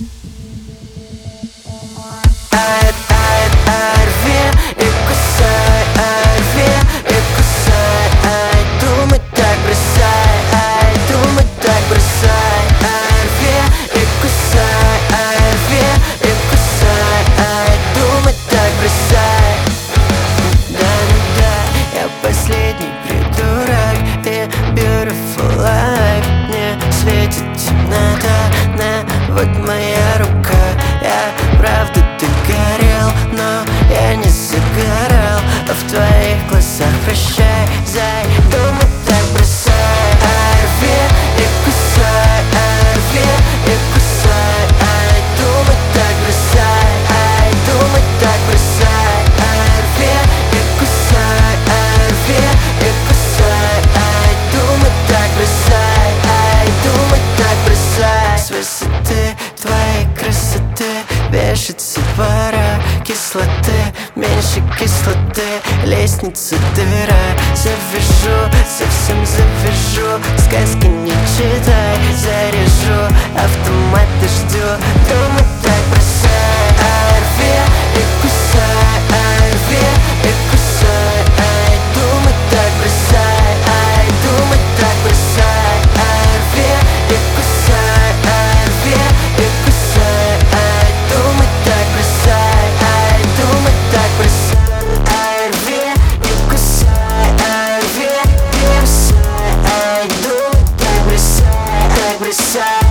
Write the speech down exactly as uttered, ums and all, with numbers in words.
Последний придурок и beautiful life. Мне светит темнота, на вот моя рука. Я правда ты горел, но я не загорал. А в твоих глазах прощай, зай, думай так бросай. Рви и кусай, рви и кусай. Ай, думай так бросай, ай, думай так бросай. Рви и кусай, рви и кусай. Ай, думай так бросай, ай, думай так бросай. С высоты твоей красоты вешается пара кислоты, меньше кислоты, лестница дыра. Завяжу, совсем завяжу, сказки не читай, заряжу, автоматы жду. Думай так бросай, рви и кусай, рви и кусай. Ай, думай так бросай, ай, думай так бросай. Рви и кусай, рви и кусай. Ай, думай так бросай, ай, думай так бросай. Рви и кусай, рви и кусай. Ай, думай так бросай, так бросай.